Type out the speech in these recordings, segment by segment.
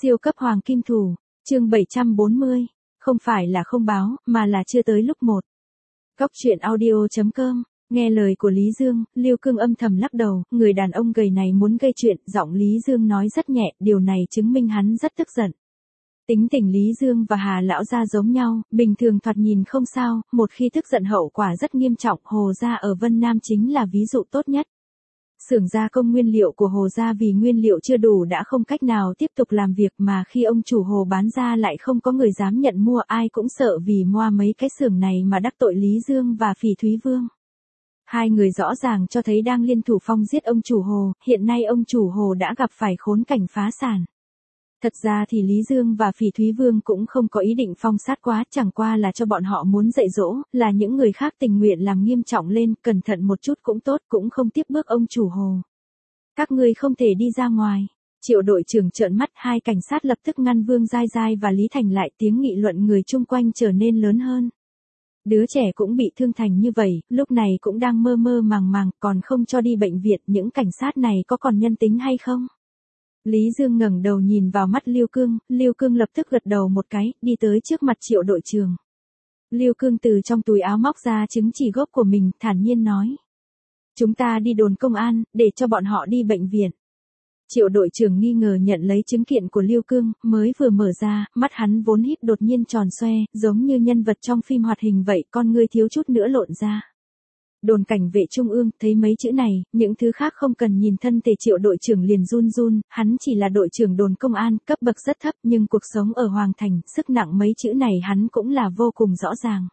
Siêu cấp hoàng kim thủ, chương 740, không phải là không báo, mà là chưa tới lúc một. Góc truyện audio.com, nghe lời của Lý Dương, Lưu Cương âm thầm lắc đầu, người đàn ông gầy này muốn gây chuyện, giọng Lý Dương nói rất nhẹ, điều này chứng minh hắn rất tức giận. Tính tình Lý Dương và Hà lão gia giống nhau, bình thường thoạt nhìn không sao, một khi tức giận hậu quả rất nghiêm trọng, Hồ gia ở Vân Nam chính là ví dụ tốt nhất. Xưởng gia công nguyên liệu của Hồ gia vì nguyên liệu chưa đủ đã không cách nào tiếp tục làm việc, mà khi ông chủ Hồ bán ra lại không có người dám nhận mua, ai cũng sợ vì moa mấy cái xưởng này mà đắc tội Lý Dương và Phỉ Thúy Vương. Hai người rõ ràng cho thấy đang liên thủ phong giết ông chủ Hồ, hiện nay ông chủ Hồ đã gặp phải khốn cảnh phá sản. Thật ra thì Lý Dương và Phỉ Thúy Vương cũng không có ý định phong sát quá, chẳng qua là cho bọn họ muốn dạy dỗ, là những người khác tình nguyện làm nghiêm trọng lên, cẩn thận một chút cũng tốt, cũng không tiếp bước ông chủ Hồ. Các ngươi không thể đi ra ngoài. Triệu đội trưởng trợn mắt, hai cảnh sát lập tức ngăn Vương Giai Giai và Lý Thành lại, tiếng nghị luận người chung quanh trở nên lớn hơn. Đứa trẻ cũng bị thương thành như vậy, lúc này cũng đang mơ mơ màng màng, còn không cho đi bệnh viện, những cảnh sát này có còn nhân tính hay không? Lý Dương ngẩng đầu nhìn vào mắt Lưu Cương lập tức gật đầu một cái, đi tới trước mặt Triệu đội trưởng. Lưu Cương từ trong túi áo móc ra chứng chỉ gốc của mình, thản nhiên nói. Chúng ta đi đồn công an, để cho bọn họ đi bệnh viện. Triệu đội trưởng nghi ngờ nhận lấy chứng kiện của Lưu Cương, mới vừa mở ra, mắt hắn vốn híp đột nhiên tròn xoe, giống như nhân vật trong phim hoạt hình vậy, con ngươi thiếu chút nữa lộn ra. Đồn cảnh vệ trung ương, thấy mấy chữ này, những thứ khác không cần nhìn, thân thể Triệu đội trưởng liền run run, hắn chỉ là đội trưởng đồn công an, cấp bậc rất thấp, nhưng cuộc sống ở Hoàng Thành, sức nặng mấy chữ này hắn cũng là vô cùng rõ ràng.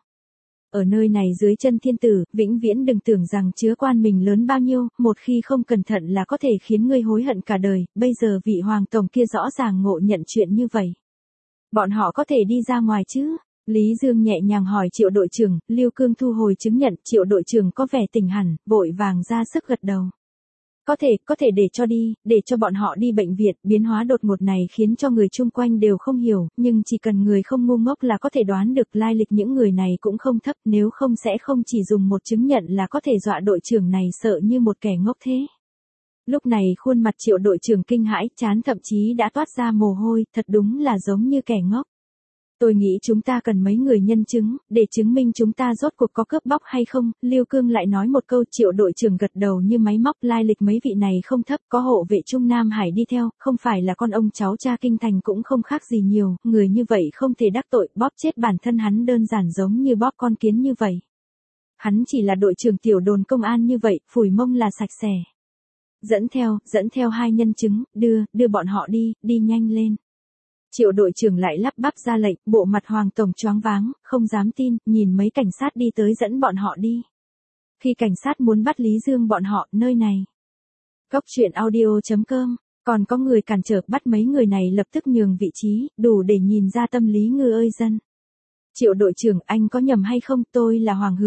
Ở nơi này dưới chân thiên tử, vĩnh viễn đừng tưởng rằng chứa quan mình lớn bao nhiêu, một khi không cẩn thận là có thể khiến ngươi hối hận cả đời, bây giờ vị hoàng tổng kia rõ ràng ngộ nhận chuyện như vậy. Bọn họ có thể đi ra ngoài chứ? Lý Dương nhẹ nhàng hỏi Triệu đội trưởng, Lưu Cương thu hồi chứng nhận, Triệu đội trưởng có vẻ tỉnh hẳn, vội vàng ra sức gật đầu. Có thể để cho bọn họ đi bệnh viện, biến hóa đột ngột này khiến cho người chung quanh đều không hiểu, nhưng chỉ cần người không ngu ngốc là có thể đoán được lai lịch những người này cũng không thấp, nếu không sẽ không chỉ dùng một chứng nhận là có thể dọa đội trưởng này sợ như một kẻ ngốc thế. Lúc này khuôn mặt Triệu đội trưởng kinh hãi, trán thậm chí đã toát ra mồ hôi, thật đúng là giống như kẻ ngốc. Tôi nghĩ chúng ta cần mấy người nhân chứng, để chứng minh chúng ta rốt cuộc có cướp bóc hay không. Lưu Cương lại nói một câu, Triệu đội trưởng gật đầu như máy móc, lai lịch mấy vị này không thấp, có hộ vệ Trung Nam Hải đi theo, không phải là con ông cháu cha kinh thành cũng không khác gì nhiều, người như vậy không thể đắc tội, bóp chết bản thân hắn đơn giản giống như bóp con kiến như vậy. Hắn chỉ là đội trưởng tiểu đồn công an như vậy, phủi mông là sạch sẽ. Dẫn theo hai nhân chứng, đưa bọn họ đi nhanh lên. Triệu đội trưởng lại lắp bắp ra lệnh, bộ mặt Hoàng tổng choáng váng, không dám tin, nhìn mấy cảnh sát đi tới dẫn bọn họ đi. Khi cảnh sát muốn bắt Lý Dương bọn họ, nơi này. Góc truyện audio.com, còn có người cản trở, bắt mấy người này lập tức nhường vị trí, đủ để nhìn ra tâm lý ngư ơi dân. Triệu đội trưởng, anh có nhầm hay không, tôi là Hoàng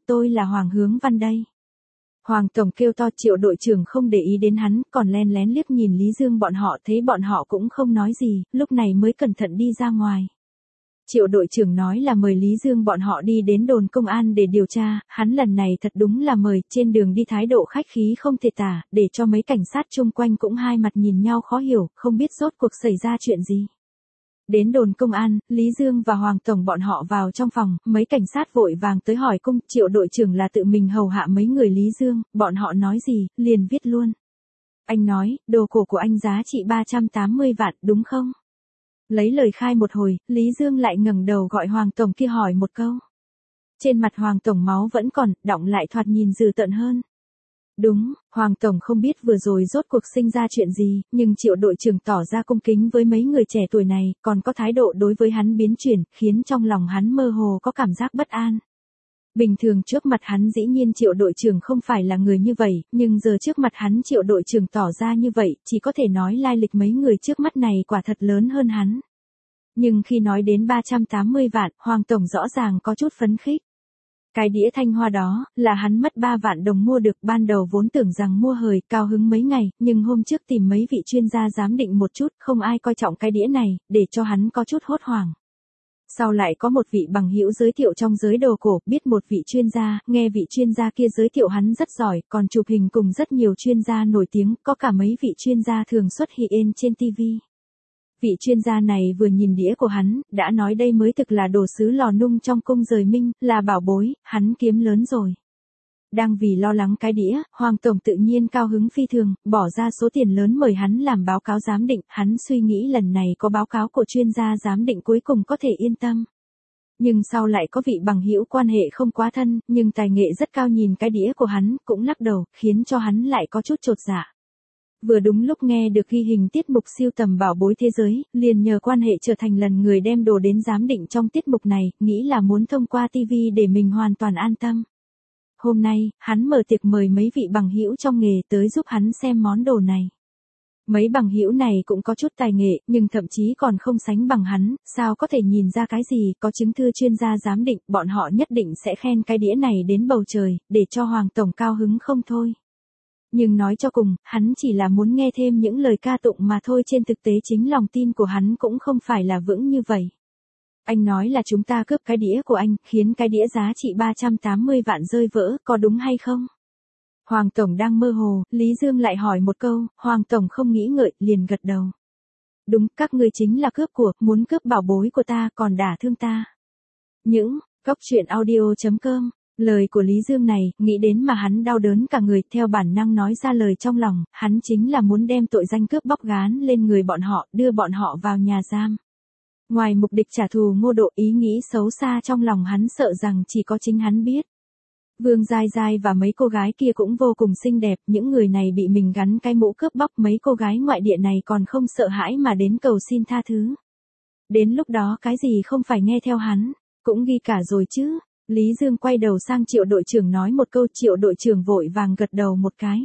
Hướng Văn đây. Hoàng tổng kêu to, Triệu đội trưởng không để ý đến hắn, còn len lén liếc nhìn Lý Dương bọn họ, thấy bọn họ cũng không nói gì, lúc này mới cẩn thận đi ra ngoài. Triệu đội trưởng nói là mời Lý Dương bọn họ đi đến đồn công an để điều tra, hắn lần này thật đúng là mời, trên đường đi thái độ khách khí không thể tả, để cho mấy cảnh sát chung quanh cũng hai mặt nhìn nhau khó hiểu, không biết rốt cuộc xảy ra chuyện gì. Đến đồn công an, Lý Dương và Hoàng tổng bọn họ vào trong phòng, mấy cảnh sát vội vàng tới hỏi cung, Triệu đội trưởng là tự mình hầu hạ mấy người Lý Dương, bọn họ nói gì, liền viết luôn. Anh nói, đồ cổ của anh giá trị 380 vạn, đúng không? Lấy lời khai một hồi, Lý Dương lại ngẩng đầu gọi Hoàng tổng kia hỏi một câu. Trên mặt Hoàng tổng máu vẫn còn, đọng lại thoạt nhìn dữ tợn hơn. Đúng, Hoàng tổng không biết vừa rồi rốt cuộc sinh ra chuyện gì, nhưng Triệu đội trưởng tỏ ra cung kính với mấy người trẻ tuổi này, còn có thái độ đối với hắn biến chuyển, khiến trong lòng hắn mơ hồ có cảm giác bất an. Bình thường trước mặt hắn dĩ nhiên Triệu đội trưởng không phải là người như vậy, nhưng giờ trước mặt hắn Triệu đội trưởng tỏ ra như vậy, chỉ có thể nói lai lịch mấy người trước mắt này quả thật lớn hơn hắn. Nhưng khi nói đến 380 vạn, Hoàng tổng rõ ràng có chút phấn khích. Cái đĩa thanh hoa đó, là hắn mất 3 vạn đồng mua được, ban đầu vốn tưởng rằng mua hời, cao hứng mấy ngày, nhưng hôm trước tìm mấy vị chuyên gia giám định một chút, không ai coi trọng cái đĩa này, để cho hắn có chút hốt hoảng. Sau lại có một vị bằng hữu giới thiệu trong giới đồ cổ, biết một vị chuyên gia, nghe vị chuyên gia kia giới thiệu hắn rất giỏi, còn chụp hình cùng rất nhiều chuyên gia nổi tiếng, có cả mấy vị chuyên gia thường xuất hiện trên TV. Vị chuyên gia này vừa nhìn đĩa của hắn, đã nói đây mới thực là đồ sứ lò nung trong cung rời minh, là bảo bối, hắn kiếm lớn rồi. Đang vì lo lắng cái đĩa, Hoàng Tổng tự nhiên cao hứng phi thường, bỏ ra số tiền lớn mời hắn làm báo cáo giám định, hắn suy nghĩ lần này có báo cáo của chuyên gia giám định cuối cùng có thể yên tâm. Nhưng sau lại có vị bằng hữu quan hệ không quá thân, nhưng tài nghệ rất cao nhìn cái đĩa của hắn, cũng lắc đầu, khiến cho hắn lại có chút chột dạ. Vừa đúng lúc nghe được ghi hình tiết mục siêu tầm bảo bối thế giới, liền nhờ quan hệ trở thành lần người đem đồ đến giám định trong tiết mục này, nghĩ là muốn thông qua TV để mình hoàn toàn an tâm. Hôm nay, hắn mở tiệc mời mấy vị bằng hữu trong nghề tới giúp hắn xem món đồ này. Mấy bằng hữu này cũng có chút tài nghệ, nhưng thậm chí còn không sánh bằng hắn, sao có thể nhìn ra cái gì, có chứng thư chuyên gia giám định, bọn họ nhất định sẽ khen cái đĩa này đến bầu trời, để cho Hoàng Tổng cao hứng không thôi. Nhưng nói cho cùng, hắn chỉ là muốn nghe thêm những lời ca tụng mà thôi, trên thực tế chính lòng tin của hắn cũng không phải là vững như vậy. Anh nói là chúng ta cướp cái đĩa của anh, khiến cái đĩa giá trị 380 vạn rơi vỡ, có đúng hay không? Hoàng Tổng đang mơ hồ, Lý Dương lại hỏi một câu, Hoàng Tổng không nghĩ ngợi, liền gật đầu. Đúng, các ngươi chính là cướp của, muốn cướp bảo bối của ta, còn đả thương ta. Những, Cóc Truyện Audio.com, lời của Lý Dương này, nghĩ đến mà hắn đau đớn cả người, theo bản năng nói ra lời trong lòng, hắn chính là muốn đem tội danh cướp bóc gán lên người bọn họ, đưa bọn họ vào nhà giam. Ngoài mục đích trả thù Ngô Độ, ý nghĩ xấu xa trong lòng hắn sợ rằng chỉ có chính hắn biết. Vương Giai Giai và mấy cô gái kia cũng vô cùng xinh đẹp, những người này bị mình gắn cái mũ cướp bóc, mấy cô gái ngoại địa này còn không sợ hãi mà đến cầu xin tha thứ. Đến lúc đó cái gì không phải nghe theo hắn, cũng ghi cả rồi chứ. Lý Dương quay đầu sang Triệu đội trưởng nói một câu, Triệu đội trưởng vội vàng gật đầu một cái.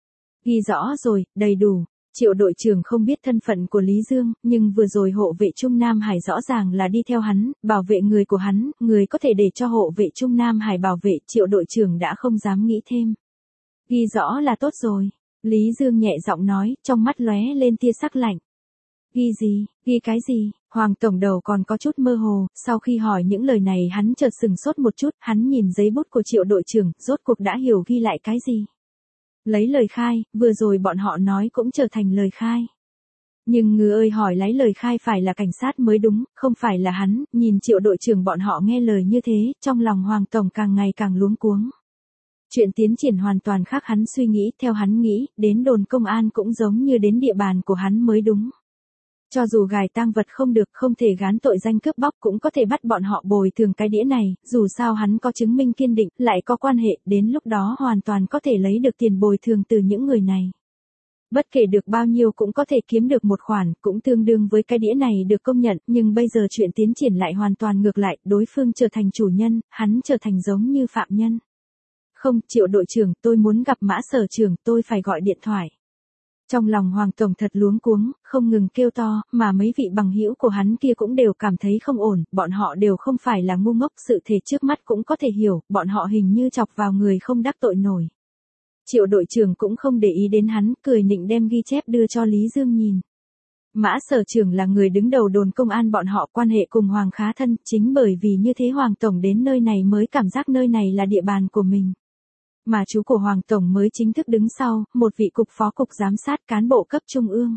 Ghi rõ rồi, đầy đủ. Triệu đội trưởng không biết thân phận của Lý Dương, nhưng vừa rồi hộ vệ Trung Nam Hải rõ ràng là đi theo hắn, bảo vệ người của hắn, người có thể để cho hộ vệ Trung Nam Hải bảo vệ, Triệu đội trưởng đã không dám nghĩ thêm. Ghi rõ là tốt rồi. Lý Dương nhẹ giọng nói, trong mắt lóe lên tia sắc lạnh. Ghi gì, ghi cái gì? Hoàng Tổng đầu còn có chút mơ hồ, sau khi hỏi những lời này hắn chợt sừng sốt một chút, hắn nhìn giấy bút của Triệu đội trưởng, rốt cuộc đã hiểu ghi lại cái gì. Lấy lời khai, vừa rồi bọn họ nói cũng trở thành lời khai. Nhưng ngư ơi, hỏi lấy lời khai phải là cảnh sát mới đúng, không phải là hắn, nhìn Triệu đội trưởng bọn họ nghe lời như thế, trong lòng Hoàng Tổng càng ngày càng luống cuống. Chuyện tiến triển hoàn toàn khác hắn suy nghĩ, theo hắn nghĩ, đến đồn công an cũng giống như đến địa bàn của hắn mới đúng. Cho dù gài tang vật không được, không thể gán tội danh cướp bóc, cũng có thể bắt bọn họ bồi thường cái đĩa này, dù sao hắn có chứng minh kiên định, lại có quan hệ, đến lúc đó hoàn toàn có thể lấy được tiền bồi thường từ những người này. Bất kể được bao nhiêu cũng có thể kiếm được một khoản, cũng tương đương với cái đĩa này được công nhận, nhưng bây giờ chuyện tiến triển lại hoàn toàn ngược lại, đối phương trở thành chủ nhân, hắn trở thành giống như phạm nhân. Không, Triệu đội trưởng, tôi muốn gặp Mã sở trưởng, tôi phải gọi điện thoại. Trong lòng Hoàng Tổng thật luống cuống, không ngừng kêu to, mà mấy vị bằng hữu của hắn kia cũng đều cảm thấy không ổn, bọn họ đều không phải là ngu ngốc, sự thể trước mắt cũng có thể hiểu, bọn họ hình như chọc vào người không đắc tội nổi. Triệu đội trưởng cũng không để ý đến hắn, cười nịnh đem ghi chép đưa cho Lý Dương nhìn. Mã sở trưởng là người đứng đầu đồn công an, bọn họ quan hệ cùng Hoàng khá thân, chính bởi vì như thế Hoàng Tổng đến nơi này mới cảm giác nơi này là địa bàn của mình. Mà chú của Hoàng Tổng mới chính thức đứng sau, một vị cục phó cục giám sát cán bộ cấp trung ương.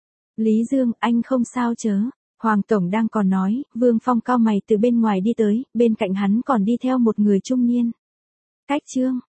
Lý Dương, anh không sao chớ? Hoàng Tổng đang còn nói, Vương Phong cau mày từ bên ngoài đi tới, bên cạnh hắn còn đi theo một người trung niên. Cách Trương,